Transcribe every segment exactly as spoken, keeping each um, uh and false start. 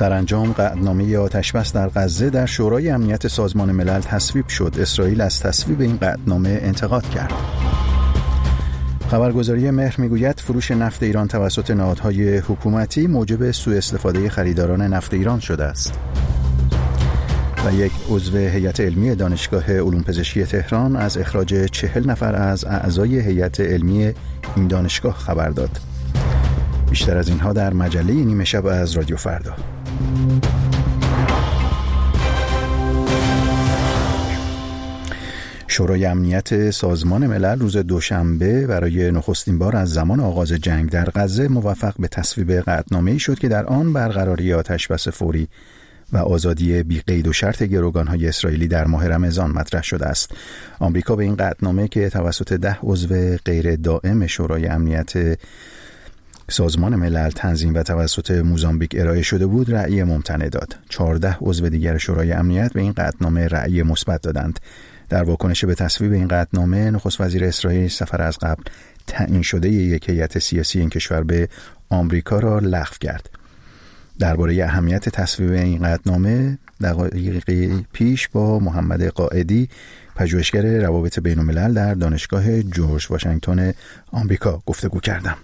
سرانجام قطعنامه آتش‌بس در غزه در شورای امنیت سازمان ملل تصویب شد. اسرائیل از تصویب این قطعنامه انتقاد کرد. خبرگزاری مهر میگوید فروش نفت ایران توسط نهادهای حکومتی موجب سوء استفاده خریداران نفت ایران شده است. و یک عضو هیئت علمی دانشگاه علوم پزشکی تهران از اخراج چهل نفر از اعضای هیئت علمی این دانشگاه خبر داد. بیشتر از اینها در مجله نیمه شب از رادیو فردا. شورای امنیت سازمان ملل روز دوشنبه برای نخستین بار از زمان آغاز جنگ در غزه موفق به تصویب قطعنامه‌ای شد که در آن برقراری آتش‌بس فوری و آزادی بی قید و شرط گروگان‌های اسرائیلی در ماه رمضان مطرح شده است. آمریکا به این قطعنامه که توسط ده عضو غیر دائم شورای امنیت سازمان ملل تنظیم و توسط موزامبیک ارائه شده بود رأی ممتنع داد. چهارده عضو دیگر شورای امنیت به این قطعنامه رأی مثبت دادند. در واکنش به تصویب این قطعنامه نخست وزیر اسرائیل سفر از قبل تعیین شده یک هیئت سیاسی این کشور به آمریکا را لغو کرد. درباره اهمیت تصویب این قطعنامه دقایقی پیش با محمد قائدی پژوهشگر روابط بین الملل در دانشگاه جورج واشنگتن آمریکا گفتگو کردم.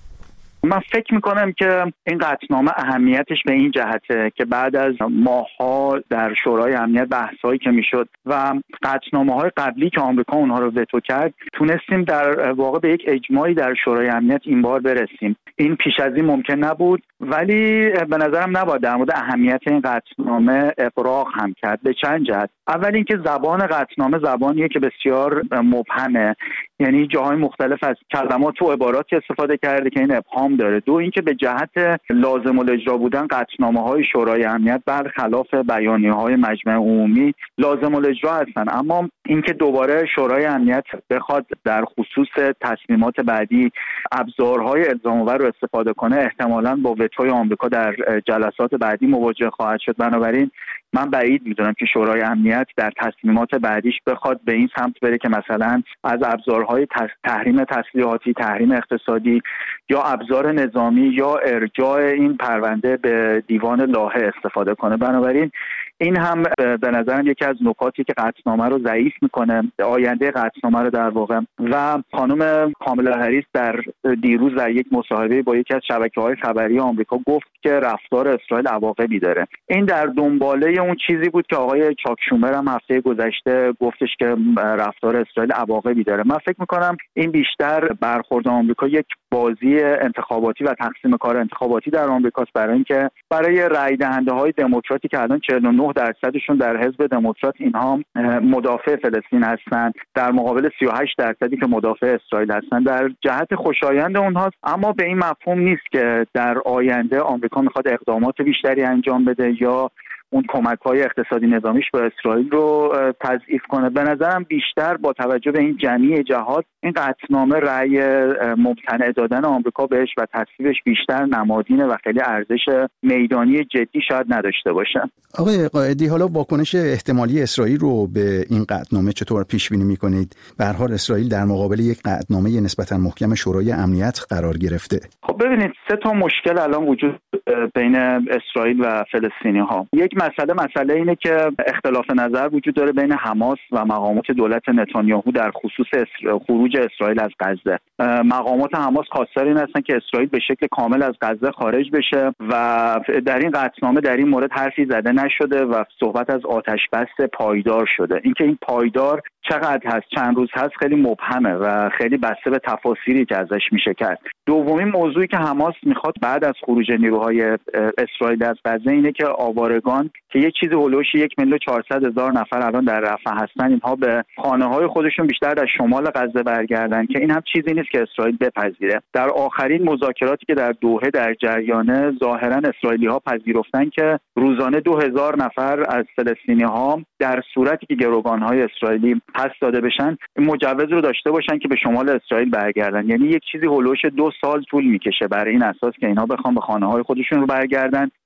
من فکر میکنم که این قطعنامه اهمیتش به این جهته که بعد از ماه‌ها در شورای امنیت بحثایی که میشد و قطعنامه‌های قبلی که آمریکا اونها رو وتو کرد تونستیم در واقع به یک اجماعی در شورای امنیت این بار برسیم. این پیش از این ممکن نبود، ولی به نظرم نباید در مورد اهمیت این قطعنامه اغراق هم کرد به چند جهت. اول اینکه زبان قطعنامه زبانیه که بسیار مبهمه، یعنی جاهای مختلف از کلمات و عباراتی استفاده کرده که این ابهام داره. دو اینکه به جهت لازم الاجرا بودن قطعنامه‌های شورای امنیت برخلاف بیانیه‌های مجمع عمومی لازم الاجرا هستن، اما اینکه دوباره شورای امنیت بخواد در خصوص تصمیمات بعدی ابزارهای الزام‌آور رو استفاده کنه احتمالاً با وتوی آمریکا در جلسات بعدی مواجه خواهد شد. بنابراین من بعید میدونم که شورای امنیت در تصمیمات بعدیش بخواد به این سمت بره که مثلا از ابزارهای تحریم تسلیحاتی، تحریم اقتصادی یا ابزار نظامی یا ارجاع این پرونده به دیوان لاهه استفاده کنه. بنابراین این هم به نظرم یکی از نکاتی که قطعنامه رو ضعیف میکنه، آینده قطعنامه رو در واقع. و خانم کاملا هریس در دیروز در یک مصاحبه با یکی از شبکه‌های خبری آمریکا گفت که رفتار اسرائیل عواقبی داره. این در دنباله اون چیزی بود که آقای چاک شومر هم هفته گذشته گفتش که رفتار اسرائیل عواقبی داره. من فکر میکنم این بیشتر برخورد آمریکا یک بازی انتخاباتی و تقسیم کار انتخاباتی در آمریکاست، برای اینکه برای رای دهنده های دموکراتی که الان چهل و نه درصدشون در حزب دموکرات اینها مدافع فلسطین هستند در مقابل سی و هشت درصدی که مدافع اسرائیل هستند، در جهت خوشایند اونهاست. اما به این مفهوم نیست که در آینده آمریکا میخواد اقدامات بیشتری انجام بده یا اون کمک‌های اقتصادی نظامیش به اسرائیل رو تضعیف کنه. به نظرم بیشتر با توجه به این جمعی جهات این قطعنامه رأی ممتنع دادن آمریکا بهش و تصویبش بیشتر نمادینه و خیلی ارزش میدانی جدی شاید نداشته باشه. آقای قائدی، حالا واکنش احتمالی اسرائیل رو به این قطعنامه چطور پیش بینی می‌کنید؟ به هر حال اسرائیل در مقابل یک قطعنامه نسبتاً محکم شورای امنیت قرار گرفته. خب ببینید سه تا مشکل الان وجود بین اسرائیل و فلسطینی‌ها. یک مسئله مسئله اینه که اختلاف نظر وجود داره بین حماس و مقامات دولت نتانیاهو در خصوص خروج اسرائیل از غزه. مقامات حماس خواستار این هستن که اسرائیل به شکل کامل از غزه خارج بشه و در این قطعنامه در این مورد حرفی زده نشده و صحبت از آتش‌بس پایدار شده. اینکه این پایدار چقدر هست، چند روز هست، خیلی مبهمه و خیلی بسته به تفاسیری که ازش میشه کرد. دومین موضوعی که حماس میخواد بعد از خروج نیروهای اسرائیل از غزه اینه که آوارگان که یه چیزی هولوش یک میلیون و چهارصد هزار نفر الان در رفح هستن، اینها به خانه‌های خودشون بیشتر در شمال غزه برگردن که این هم چیزی نیست که اسرائیل بپذیره. در آخرین مذاکراتی که در دوحه در جریانه ظاهرا اسرائیلی‌ها پذیرفتن که روزانه دو هزار نفر از فلسطینی‌ها در صورتی که گروگان‌های اسرائیلی پس داده بشن مجوز رو داشته باشن که به شمال اسرائیل برگردن. یعنی یک چیزی هولوش دو سال طول میکشه برای این اساس که اینها بخوام به خانه‌های خودشون رو برگردن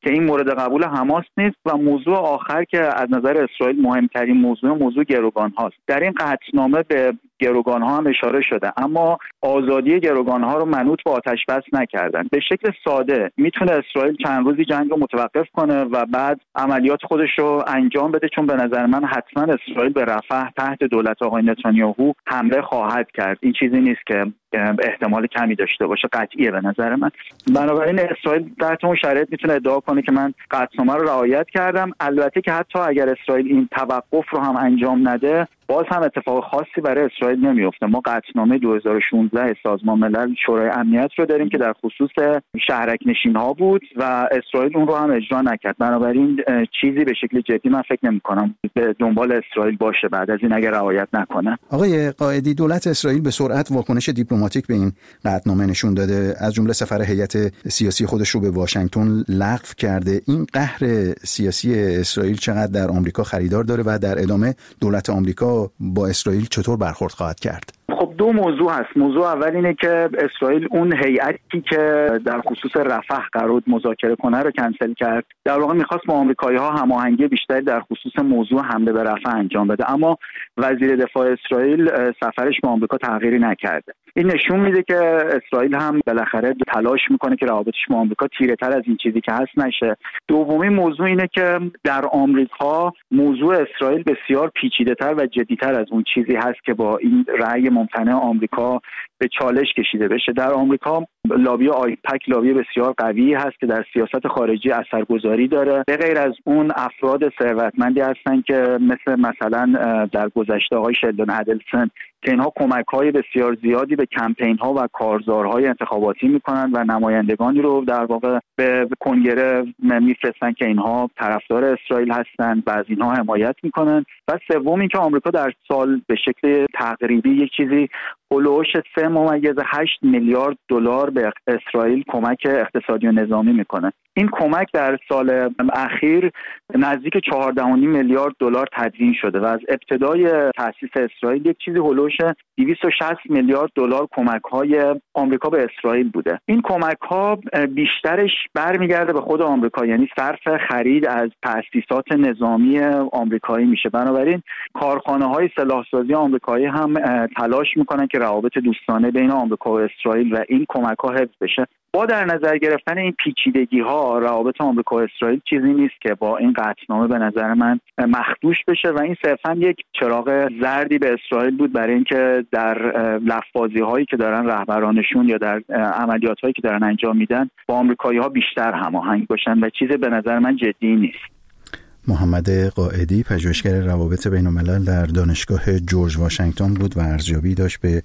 که این مورد قبول حماس نیست. و موضوع آخر که از نظر اسرائیل مهمترین موضوع موضوع گروگان هاست. در این قطعنامه به گروگان ها هم اشاره شده، اما آزادی گروگان ها رو منوط به آتش بس نکردن. به شکل ساده میتونه اسرائیل چند روزی جنگ رو متوقف کنه و بعد عملیات خودش رو انجام بده، چون به نظر من حتما اسرائیل به رفح تحت دولت آقای نتانیاهو حمله خواهد کرد. این چیزی نیست که احتمال کمی داشته باشه، قطعیه به نظر من. بنابراین اسرائیل در اون شرایط میتونه ادعا کنه که من قطعنامه رو رعایت کردم. البته که حتی اگر اسرائیل این توقف رو هم انجام نده، باز هم اتفاق خاصی برای اسرائیل نمیفته. ما قطعنامه دو هزار و شانزده سازمان ملل شورای امنیت رو داریم که در خصوص شهرک نشین ها بود و اسرائیل اون رو هم اجرا نکرد. بنابراین چیزی به شکل جدی من فکر نمی کنم به دنبال اسرائیل باشه بعد از این اگر رعایت نکنه. آقای قائدی، دولت اسرائیل به سرعت واکنش دیپلماتیک به این قطعنامه نشون داده، از جمله سفر هیئت سیاسی خودش رو به واشنگتن لغو کرده. این قهر سیاسی اسرائیل چقدر در آمریکا خریدار داره و در ادامه دولت آمریکا با اسرائیل چطور برخورد خواهد کرد؟ خب دو موضوع هست. موضوع اول اینه که اسرائیل اون هیئتی که در خصوص رفح قرار مذاکره کنه رو کنسل کرد. در واقع می‌خواست با آمریکایی‌ها هماهنگی بیشتری در خصوص موضوع حمله به رفح انجام بده، اما وزیر دفاع اسرائیل سفرش به آمریکا تغییری نکرده. این نشون میده که اسرائیل هم بالاخره تلاش میکنه که روابطش با آمریکا تیره‌تر از این چیزی که هست نشه. دومین موضوع اینه که در آمریکا موضوع اسرائیل بسیار پیچیده‌تر و جدی‌تر از اون چیزی هست که با این رأی ممتنع آمریکا به چالش کشیده بشه. در آمریکا لابی آیپک لابی بسیار قوی هست که در سیاست خارجی اثرگذاری داره. به غیر از اون افراد ثروتمندی هستن که مثل مثلا در گذشته آقای شلدون ادلسون که اینها کمک‌های بسیار زیادی به کمپین‌ها و کارزارهای انتخاباتی می‌کنن و نمایندگانی رو در واقع به کنگره می‌فرستن که اینها طرفدار اسرائیل هستند و از اینها حمایت می‌کنن. و سوم این که آمریکا در سال به شکل تقریبی یک چیزی هولوش سه ممیز هشت میلیارد دلار به اسرائیل کمک اقتصادی و نظامی میکنه. این کمک در سال اخیر نزدیک چهارده و نیم میلیارد دلار تدوین شده و از ابتدای تأسیس اسرائیل یک چیزی هولوش دویست و شصت میلیارد دلار کمک‌های آمریکا به اسرائیل بوده. این کمک‌ها بیشترش برمیگرده به خود آمریکا، یعنی صرف خرید از تأسیسات نظامی آمریکایی میشه. بنابراین کارخانه‌های سلاحسازی آمریکایی هم تلاش میکنن که روابط دوستانه بین آمریکا و اسرائیل و این کمک‌ها حفظ بشه. با در نظر گرفتن این پیچیدگی‌ها روابط آمریکا و اسرائیل چیزی نیست که با این قطعنامه به نظر من مخدوش بشه و این صرفاً یک چراغ زردی به اسرائیل بود برای اینکه در لفظ‌بازی‌هایی که دارن رهبرانشون یا در عملیات‌هایی که دارن انجام میدن با آمریکایی‌ها بیشتر هماهنگ باشن و چیز به نظر من جدی نیست. محمد قائدی، پژوهشگر روابط بین‌الملل در دانشگاه جورج واشنگتن بود و ارزیابی داشت به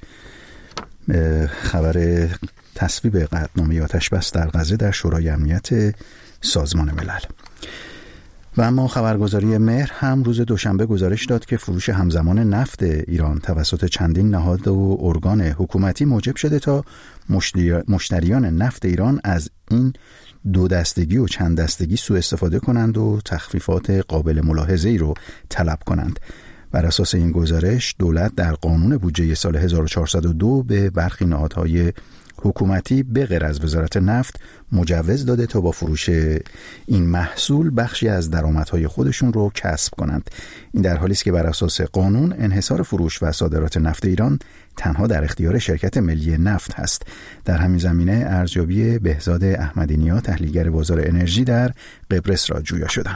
خبر تصویب قطعنامه آتش بس در غزه در شورای امنیت سازمان ملل. و اما خبرگزاری مهر هم روز دوشنبه گزارش داد که فروش همزمان نفت ایران توسط چندین نهاد و ارگان حکومتی موجب شده تا مشتریان نفت ایران از این دو دستگی و چند دستگی سوء استفاده کنند و تخفیفات قابل ملاحظه‌ای رو طلب کنند. بر اساس این گزارش دولت در قانون بودجه سال هزار و چهارصد و دو به برخی نهادهای حکومتی به غیر از وزارت نفت مجوز داده تا با فروش این محصول بخشی از درآمدهای خودشون رو کسب کنند. این در حالی است که بر اساس قانون انحصار فروش و صادرات نفت ایران تنها در اختیار شرکت ملی نفت هست. در همین زمینه ارزیابی بهزاد احمدی‌نیا، تحلیلگر بازار انرژی در قبرس را جویا شدم.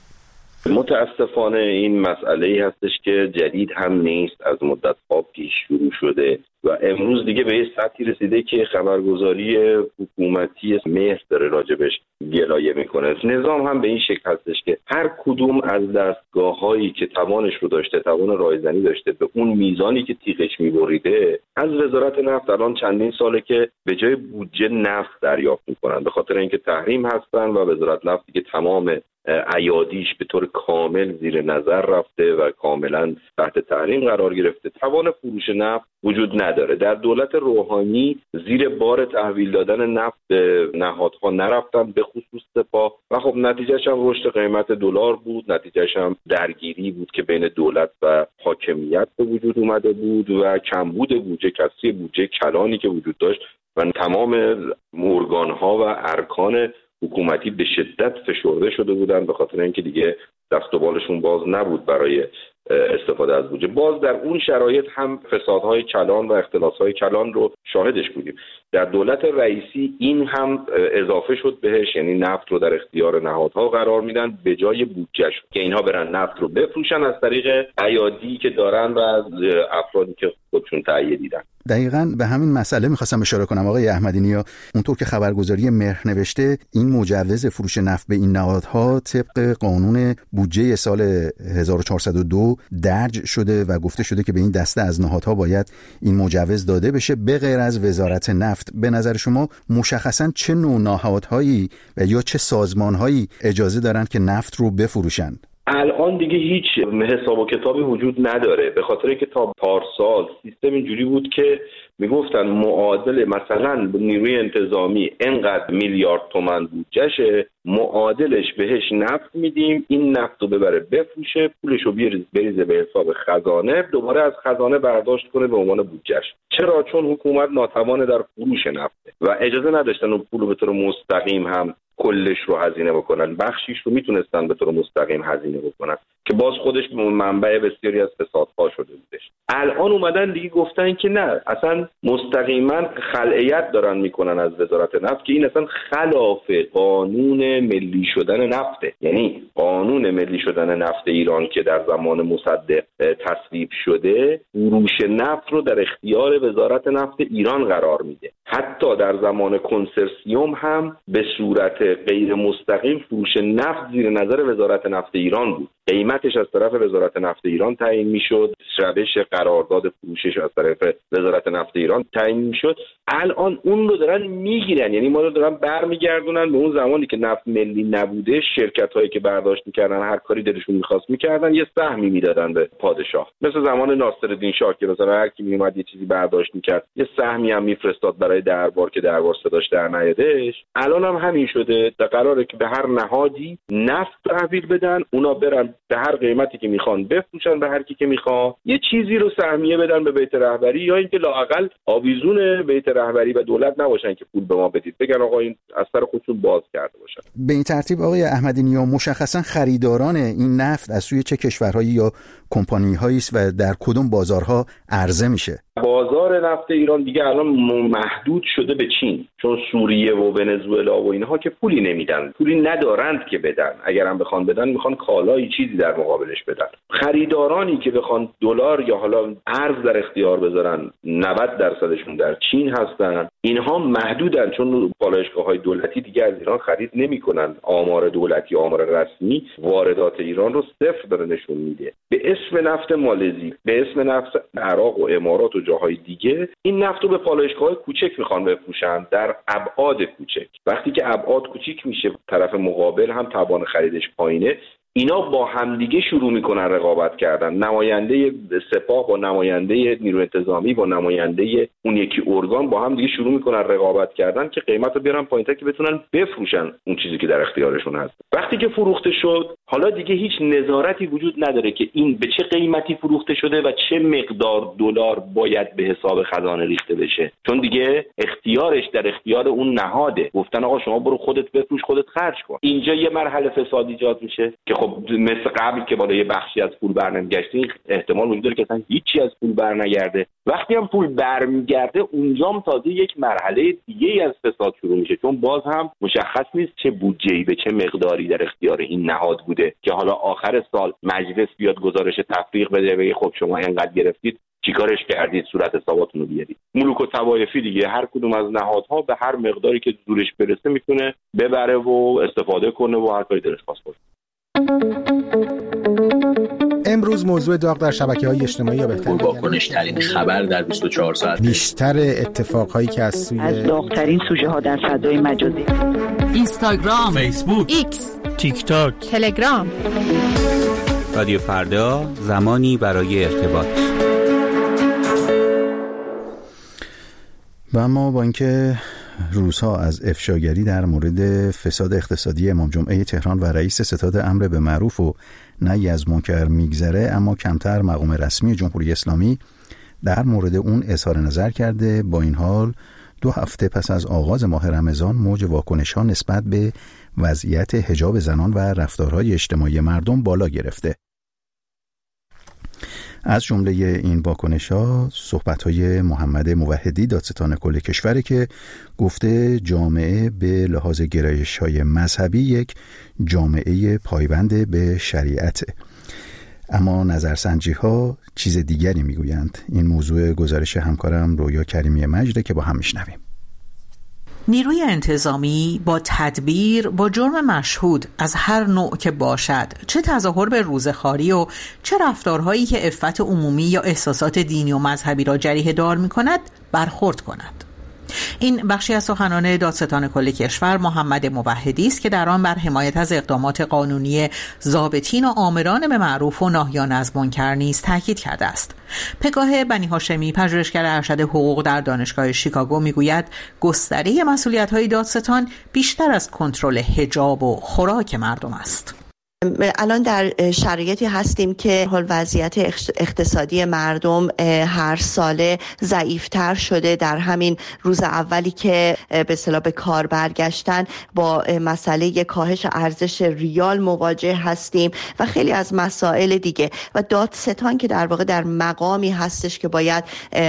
متاسفانه این مسئله‌ای هستش که جدید هم نیست، از مدت‌ها پیش شروع شده و امروز دیگه به یه سطحی رسیده که خبرگزاری حکومتی مهر داره راجبش گلایه میکنه. نظام هم به این شکل هستش که هر کدوم از دستگاه‌هایی که توانش رو داشته، توان رایزنی داشته، به اون میزانی که تیغش میبریده، از وزارت نفت الان چندین ساله که به جای بودجه نفت دریافت میکنن، به خاطر اینکه تحریم هستن و وزارت نفت دیگه تمام ایادیش به طور کامل زیر نظر رفته و کاملا تحت تحریم قرار گرفته. توان فروش نفت وجود نداره. در دولت روحانی زیر بار تحویل دادن نفت به نهادها نرفتن، به خصوص سپاه، و خب نتیجهش هم رشد قیمت دلار بود، نتیجهش هم درگیری بود که بین دولت و حاکمیت به وجود اومده بود و کمبود بودجه، کسری بودجه کلانی که وجود داشت و تمام ارگان‌ها و ارکان حکومتی به شدت فشرده شده بودن به خاطر اینکه دیگه دست و بالشون باز نبود برای استفاده از بودجه. باز در اون شرایط هم فسادهای کلان و اختلاسهای کلان رو شاهدش بودیم. در دولت رئیسی این هم اضافه شد بهش، یعنی نفت رو در اختیار نهادها قرار میدن به جای بودجهش که اینها برن نفت رو بفروشن از طریق ایادی که دارن و از افرادی که خودشون تهیه دیدن. دقیقاً به همین مسئله می‌خواستم اشاره کنم آقای احمدی‌نیا. اونطور که خبرگزاری مهر نوشته این مجوز فروش نفت به این نهادها طبق قانون بودجه سال هزار و چهارصد و دو درج شده و گفته شده که به این دسته از نهادها باید این مجوز داده بشه به غیر از وزارت نفت. به نظر شما مشخصاً چه نوع نهادهایی و یا چه سازمانهایی اجازه دارند که نفت رو بفروشند؟ الان دیگه هیچ حساب و کتابی وجود نداره، به خاطر اینکه تا پارسال سیستم اینجوری بود که میگفتن معادل مثلا نیروی انتظامی انقدر میلیارد تومان بودجهشه، معادلش بهش نفت میدیم، این نفت رو ببره بفروشه، پولش رو بریزه به حساب خزانه، دوباره از خزانه برداشت کنه به عنوان بودجهش. چرا؟ چون حکومت ناتوان در فروش نفته و اجازه نداشتن اون پول رو به طور مستقیم هم کلش رو هزینه بکنن، بخشیش رو میتونستن به طور مستقیم هزینه بکنن که باز خودش منبع بسیاری از فسادها شده بودش. الان اومدن دیگه گفتن که نه، اصلا مستقیما خلعیت دارن میکنن از وزارت نفت که این اصلا خلاف قانون ملی شدن نفته. یعنی قانون ملی شدن نفت ایران که در زمان مصدق تصویب شده فروش نفت رو در اختیار وزارت نفت ایران قرار میده. حتی در زمان کنسرسیوم هم به صورت غیر مستقیم فروش نفت زیر نظر وزارت نفت ایران بود. قیمتش از طرف وزارت نفت ایران تعیین میشد، روش قرارداد فروشش از طرف وزارت نفت ایران تعیین میشد. الان اون رو دارن میگیرن، یعنی ما رو دارن برمیگردونن به اون زمانی که نفت ملی نبوده. شرکت هایی که برداشت میکردن هر کاری دلشون میخواست میکردن، یه سهمی میدادن به پادشاه، مثل زمان ناصرالدین شاه که مثلا هر کی میومد یه چیزی برداشت میکرد یه سهمی هم میفرستاد برای دربار که دربار صداش در نیادش. الان هم همین شده، در قراره که به هر نهادی نفت تحویل بدن، اونا برن به هر قیمتی که میخوان بفروشن به هر کی که میخواد، یه چیزی رو سهمیه بدن به بیت رهبری، یا اینکه لااقل آویزون بیت رهبری و دولت نباشن که پول به ما بدید، بگن آقا این از سر خودشون باز کرده باشن. به این ترتیب آقای احمدی‌نیا مشخصا خریداران این نفت از سوی چه کشورهایی یا کمپانی‌هایی است و در کدوم بازارها عرضه میشه؟ بازار نفت ایران دیگه الان محدود شده به چین، چون سوریه و ونزوئلا و اینها که پولی نمیدن، پولی ندارند که بدن، اگر هم بخوان بدن میخوان کالای چیزی در مقابلش بدن. خریدارانی که بخوان دلار یا حالا ارز در اختیار بذارن نود درصدشون در چین هستن. اینها محدودن چون پالایشگاه‌های دولتی دیگه از ایران خرید نمیکنن. آمار دولتی، آمار رسمی واردات ایران رو صفر داره نشون میده. به اسم نفت مالزی، به اسم نفت عراق و امارات و جاهای دیگه این نفت رو به پالایشگاه‌های کوچک میخوان بفروشن در ابعاد کوچک. وقتی که ابعاد کوچیک میشه، طرف مقابل هم توان خریدش پایینه، اینا با همدیگه شروع میکنن رقابت کردن. نماینده سپاه با نماینده نیروی انتظامی با نماینده اون یکی ارگان با هم دیگه شروع میکنن رقابت کردن که قیمت رو بیارن پایین‌تر که بتونن بفروشن اون چیزی که در اختیارشون هست. وقتی که فروخته شد، حالا دیگه هیچ نظارتی وجود نداره که این به چه قیمتی فروخته شده و چه مقدار دلار باید به حساب خزانه ریخته بشه، چون دیگه اختیارش در اختیار اون نهاده. گفتن آقا شما برو خودت بفروش، خودت خرج کن. اینجا یه مرحله فساد ایجاد میشه که خب مثل قبل که بالا یه بخشی از پول برنمیگشته، احتمال وجود داره که اصلا هیچی از پول برنگرده. وقتی هم پول برمیگرده، اونجام تازه یک مرحله دیگه از فساد شروع میشه، چون باز هم مشخص نیست چه بودجه‌ای به چه مقداری در اختیار این نهاد بوده که حالا آخر سال مجلس بیاد گزارش تفریق بده بگه خب شما اینقدر گرفتید، چیکارش کردید، صورت حساباتون رو بیارید. ملوک و طوایفی دیگه هر کدوم از نهادها به هر مقداری که زورش برسه میتونه ببره و استفاده کنه و هر کاری دلش خواست کنه. امروز موضوع داغ در شبکه‌های اجتماعی یا بهتر با کنش‌ترین خبر در بیست و چهار ساعت، بیشتر اتفاقهایی که از سوی از داغ‌ترین سوژه‌ها در فضای مجازی، اینستاگرام، فیسبوک، ایکس، تیک تاک، تلگرام. رادیو فردا، زمانی برای ارتباط. و اما با اینکه روزها از افشاگری در مورد فساد اقتصادی امام جمعه تهران و رئیس ستاد امر به معروف و نهی از منکر میگذره، اما کمتر مقام رسمی جمهوری اسلامی در مورد اون اظهار نظر کرده. با این حال دو هفته پس از آغاز ماه رمضان موج واکنش‌ها نسبت به وضعیت حجاب زنان و رفتارهای اجتماعی مردم بالا گرفته. از جمله این واکنش‌ها صحبت‌های محمد موحدی دادستان کل کشور که گفته جامعه به لحاظ گرایش‌های مذهبی یک جامعه پایبند به شریعته. اما نظرسنجی‌ها چیز دیگری میگویند. این موضوع گزارش همکارم رویا کریمی مجده که با هم میشنویم. نیروی انتظامی با تدبیر با جرم مشهود از هر نوع که باشد، چه تظاهر به روزخواری و چه رفتارهایی که عفت عمومی یا احساسات دینی و مذهبی را جریحه دار می‌کند برخورد کند. این بخشی از سخنان دادستان کل کشور محمد موحدی است که در آن بر حمایت از اقدامات قانونی ضابطین و آمران به معروف و ناهیان از منکر نیز تاکید کرده است. پگاه بنی هاشمی، پژوهشگر ارشد حقوق در دانشگاه شیکاگو، میگوید گستره مسئولیت‌های دادستان بیشتر از کنترل حجاب و خوراک مردم است. الان در شرایطی هستیم که حال وضعیت اقتصادی مردم هر ساله ضعیفتر شده. در همین روز اولی که به اصطلاح به کار برگشتن با مسئله کاهش ارزش ریال مواجه هستیم و خیلی از مسائل دیگه، و دادستان که در واقع در مقامی هستش که باید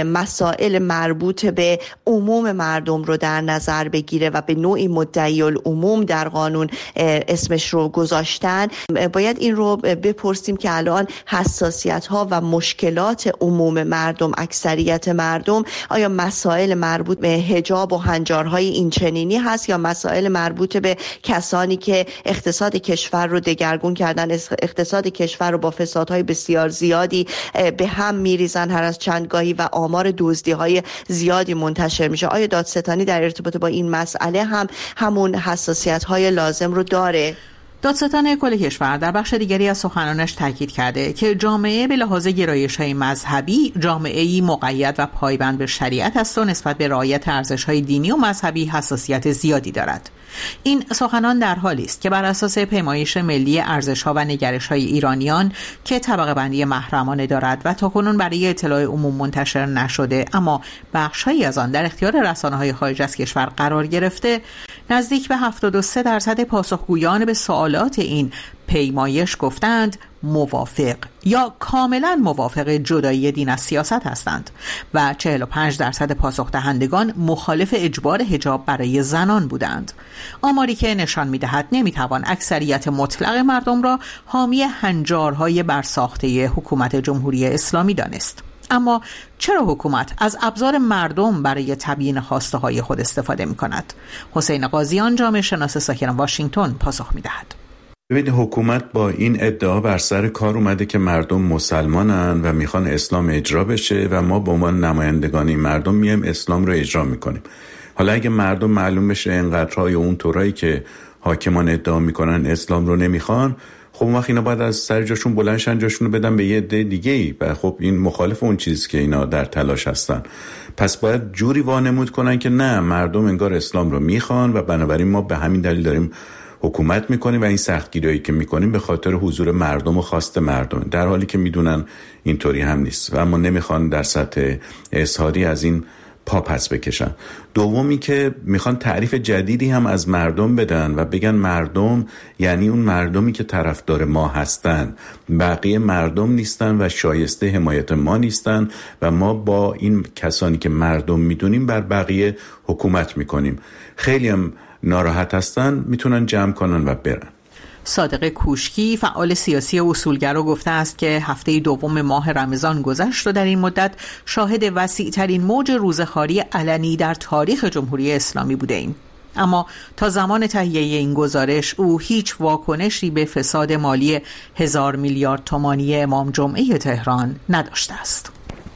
مسائل مربوط به عموم مردم رو در نظر بگیره و به نوعی مدعی العموم در قانون اسمش رو گذاشتن، باید این رو بپرسیم که الان حساسیت ها و مشکلات عموم مردم، اکثریت مردم، آیا مسائل مربوط به حجاب و هنجارهای این چنینی هست یا مسائل مربوط به کسانی که اقتصاد کشور رو دگرگون کردن، اقتصاد کشور رو با فسادهای بسیار زیادی به هم میریزن هر از چند گاهی و آمار دزدی‌های زیادی منتشر میشه. آیا دادستانی در ارتباط با این مسئله هم همون حساسیت‌های لازم رو داره؟ دادستان کل کشور در بخش دیگری از سخنانش تاکید کرده که جامعه به لحاظ گرایش‌های مذهبی جامعه‌ای مقید و پایبند به شریعت است و نسبت به رعایت ارزش‌های دینی و مذهبی حساسیت زیادی دارد. این سخنان در حالی است که بر اساس پیمایش ملی ارزش‌ها و نگرش‌های ایرانیان که طبقه بندی محرمانه دارد و تاکنون برای اطلاع عموم منتشر نشده اما بخش‌هایی از آن در اختیار رسانه‌های خارج از کشور قرار گرفته، نزدیک به هفتاد و سه درصد پاسخگویان به سوالات این پیمایش گفتند موافق یا کاملا موافق جدایی دین از سیاست هستند و چهل و پنج درصد پاسخ دهندگان مخالف اجبار حجاب برای زنان بودند. آماری که نشان می‌دهد نمی‌توان اکثریت مطلق مردم را حامی هنجارهای برساخته حکومت جمهوری اسلامی دانست. اما چرا حکومت از ابزار مردم برای تبیین خواسته های خود استفاده می کند؟ حسین قاضیان، جامعه شناس ساکن واشنگتن، پاسخ می دهد. ببینید، حکومت با این ادعا بر سر کار اومده که مردم مسلمانن و میخوان اسلام اجرا بشه و ما به عنوان نمایندگان این مردم میایم اسلام رو اجرا میکنیم. حالا اگه مردم معلوم بشه اینقدرهای اون طورایی که حاکمان ادعا میکنن اسلام رو نمیخوان، خب اون وقت اینا باید از سر جاشون بلندشن، جاشون رو بدن به یه عده دیگه‌ای و خب این مخالف اون چیزی که اینا در تلاش هستن. پس باید جوری وانمود کنن که نه، مردم انگار اسلام رو میخوان و بنابراین ما به همین دلیل داریم حکومت میکنیم و این سختگیریایی که میکنیم به خاطر حضور مردم و خواست مردم، در حالی که میدونن اینطوری هم نیست و اما نمیخوان در سطح اظهاری از این پا پس بکشن. دومی که میخوان تعریف جدیدی هم از مردم بدن و بگن مردم یعنی اون مردمی که طرفدار ما هستن، بقیه مردم نیستن و شایسته حمایت ما نیستن و ما با این کسانی که مردم میدونیم بر بقیه حکومت میکنیم. خیلی هم ناراحت هستن، میتونن جمع کنن و برن. صادق کوشکی، فعال سیاسی اصولگرا، گفته است که هفته دوم ماه رمضان گذشت و در این مدت شاهد وسیع‌ترین موج روزخواری علنی در تاریخ جمهوری اسلامی بوده ایم. اما تا زمان تهیه این گزارش او هیچ واکنشی به فساد مالی هزار میلیارد تومانی امام جمعه تهران نداشته است.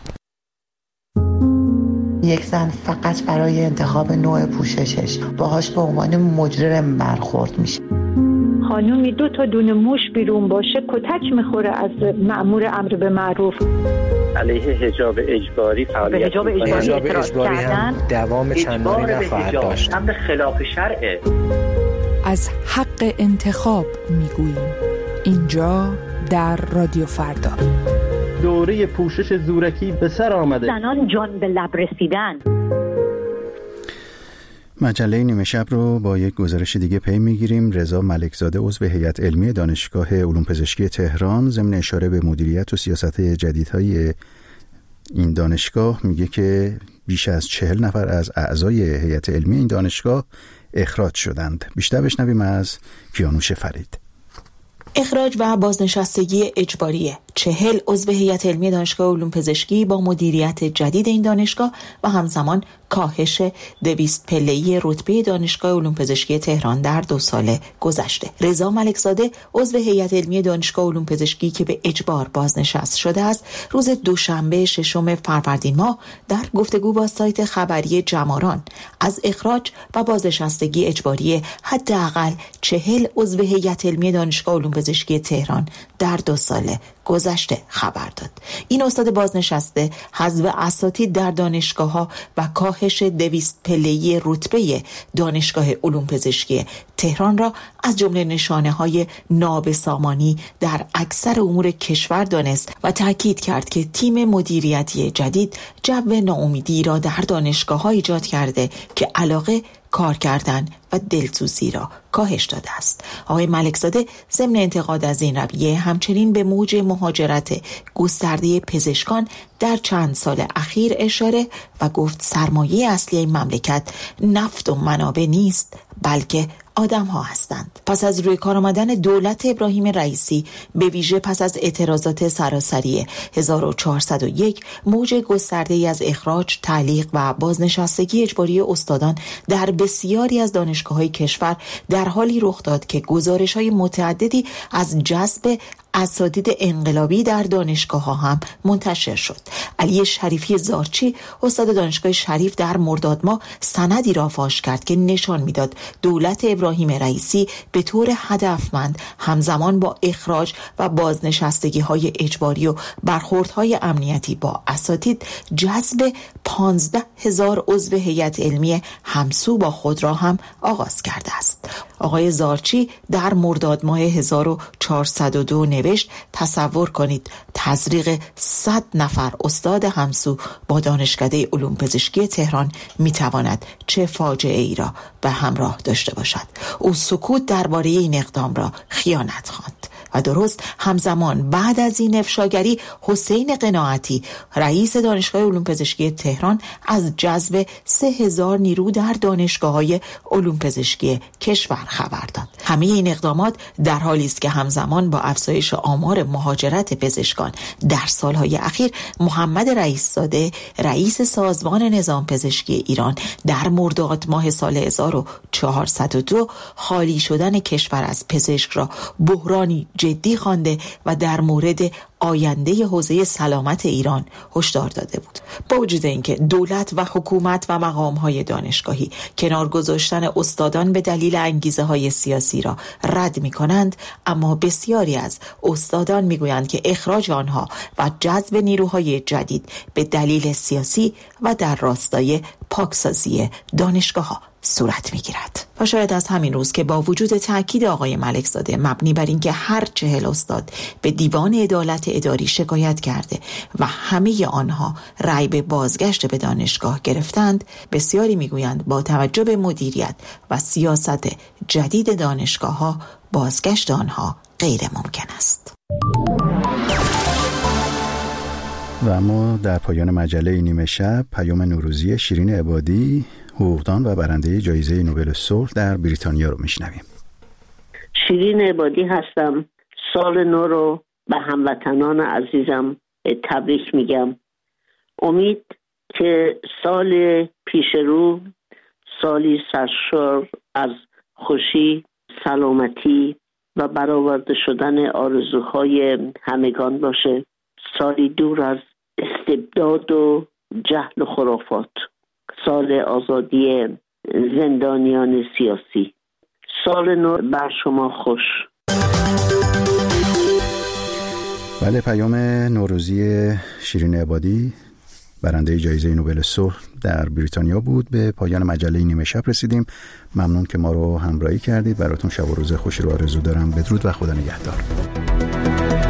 یک زن فقط برای انتخاب نوع پوششش باهاش به عنوان مجرم برخورد میشه. خانومی دو تا دونه موش بیرون باشه کتک میخوره از مأمور امر به معروف. علیه حجاب اجباری فعالیت حجاب اجباری, حجاب اجباری هم دوام چندانی نخواهد داشت. امر خلاف شرعه. از حق انتخاب میگوییم اینجا در رادیو فردا. دوره پوشش زورکی به سر آمده. زنان جان به لب رسیدن. مجله نیمه شب رو با یک گزارش دیگه پی میگیریم. رضا ملکزاده عضو هیئت علمی دانشگاه علوم پزشکی تهران ضمن اشاره به مدیریت و سیاست جدیدهای این دانشگاه میگه که بیش از چهل نفر از اعضای هیئت علمی این دانشگاه اخراج شدند. بیشتر بشنویم از کیانوش فرید. اخراج و بازنشستگی اجباری چهل عضو هیئت علمی دانشگاه علوم پزشکی با مدیریت جدید این دانشگاه و همزمان کاهش دویست پله‌ای رتبه دانشگاه علوم پزشکی تهران در دو سال گذشته. رضا ملکزاده عضو هیئت علمی دانشگاه علوم پزشکی که به اجبار بازنشست شده است، روز دوشنبه ششم فروردین ماه در گفتگو با سایت خبری جماران از اخراج و بازنشستگی اجباری حداقل چهل عضو هیئت علمی دانشگاه علوم پزشکی تهران در دو سال گذشته خبر داد. این استاد بازنشسته حذف اساتید در دانشگاه‌ها و کاهش دویست پله‌ای رتبه دانشگاه علوم پزشکی تهران را از جمله نشانه‌های نابسامانی در اکثر امور کشور دانست و تاکید کرد که تیم مدیریتی جدید جو ناامیدی را در دانشگاه‌ها ایجاد کرده که علاقه کار کردن و دلسوزی را کاهش داده است. آقای ملکزاده ضمن انتقاد از این رویه همچنین به موج مهاجرت گسترده پزشکان در چند سال اخیر اشاره و گفت سرمایه اصلی این مملکت نفت و منابع نیست بلکه آدم ها هستند. پس از روی کار آمدن دولت ابراهیم رئیسی، به ویژه پس از اعتراضات سراسری هزار و چهارصد و یک، موج گسترده‌ای از اخراج، تعلیق و بازنشستگی اجباری استادان در بسیاری از دانشگاه‌های کشور در حالی رخ داد که گزارش‌های متعددی از جذب اساتید انقلابی در دانشگاه‌ها هم منتشر شد. علی شریفی زارچی استاد دانشگاه شریف در مرداد ماه سندی را فاش کرد که نشان می‌داد دولت ابراهیم رئیسی به طور هدفمند همزمان با اخراج و بازنشستگی‌های اجباری و برخوردهای امنیتی با اساتید جذب پانزده هزار عضو هیئت علمی همسو با خود را هم آغاز کرده است. آقای زارچی در مرداد ماه هزار و چهارصد و دو نوشت: تصور کنید تزریق صد نفر استاد همسو با دانشکده علوم پزشکی تهران میتواند چه فاجعه ای را به همراه داشته باشد. او سکوت درباره این اقدام را خیانت خواند و درست همزمان بعد از این افشاگری حسین قناعتی رئیس دانشگاه علوم پزشکی تهران از جذب سه هزار نیرو در دانشگاه‌های علوم پزشکی کشور خبر داد. همه این اقدامات در حالی است که همزمان با افزایش آمار مهاجرت پزشکان در سالهای اخیر محمد رئیس‌زاده رئیس سازمان نظام پزشکی ایران در مرداد ماه سال هزار و چهارصد و دو خالی شدن کشور از پزشک را بحرانی جدی خوانده و در مورد آینده حوزه سلامت ایران هشدار داده بود. با وجود اینکه دولت و حکومت و مقام‌های دانشگاهی کنار گذاشتن استادان به دلیل انگیزه‌های سیاسی را رد می‌کنند، اما بسیاری از استادان می‌گویند که اخراج آنها و جذب نیروهای جدید به دلیل سیاسی و در راستای پاکسازی دانشگاه‌ها صورت می‌گیرد. و شاید از همین روز که با وجود تاکید آقای ملکزاده مبنی بر اینکه هر چهل استاد به دیوان عدالت اداری شکایت کرده و همه آنها رأی به بازگشت به دانشگاه گرفتند، بسیاری میگویند با توجه به مدیریت و سیاست جدید دانشگاه‌ها بازگشت آنها غیر ممکن است. و اما در پایان مجله نیمه شب پیام نوروزی شیرین عبادی، حقوقدان و برنده جایزه نوبل صلح در بریتانیا رو میشنویم. شیرین عبادی هستم. سال نو رو به هموطنان عزیزم تبریک میگم. امید که سال پیش رو سالی سرشار از خوشی، سلامتی و برآورده شدن آرزوهای همگان باشه. سالی دور از استبداد و جهل و خرافات. سال آزادی زندانیان سیاسی. سال نو بر شما خوش. بله، پیام نوروزی شیرین عبادی برنده جایزه نوبل صلح در بریتانیا بود. به پایان مجله نیمه شب رسیدیم. ممنون که ما رو همراهی کردید. براتون شب و روز خوشی رو آرزو دارم. بدرود و خدا نگهدار.